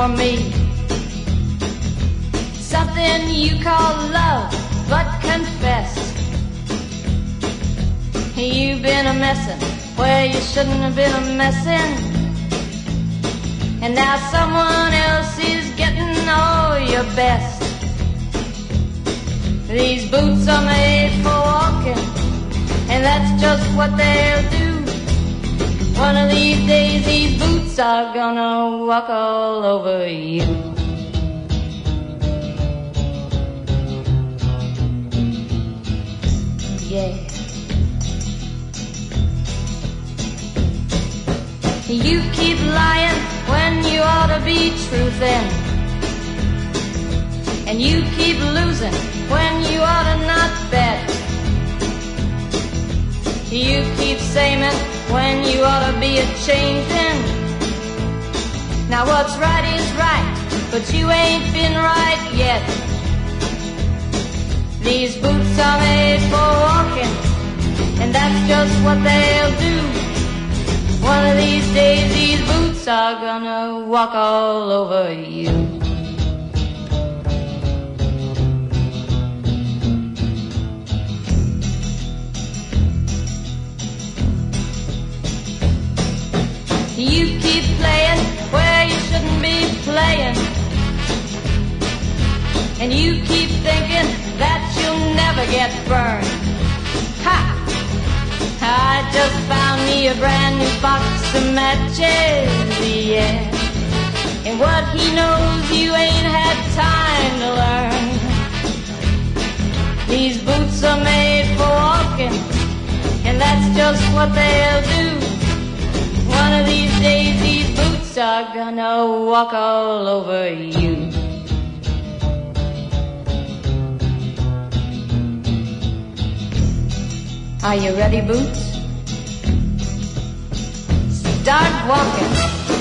me. Something you call love, but confess you've been a messin' where you shouldn't have been a messin'. And now someone else is getting all your best. These boots are made for walking, and that's just what they'll do. One of these days these boots are gonna walk all over you. Yeah. You keep lying when you ought to be truthin', and you keep losing when you ought to not bet. You keep saying when you ought to be a-changin'. Now what's right is right, but you ain't been right yet. These boots are made for walking, and that's just what they'll do. One of these days these boots are gonna walk all over you. You keep playing where you shouldn't be playing, and you keep thinking that you'll never get burned. Ha! I just found me a brand new box of matches, yeah. And what he knows you ain't had time to learn. These boots are made for walking, and that's just what they'll do. One of these days these boots are gonna walk all over you. Are you ready, Boots? Start walking.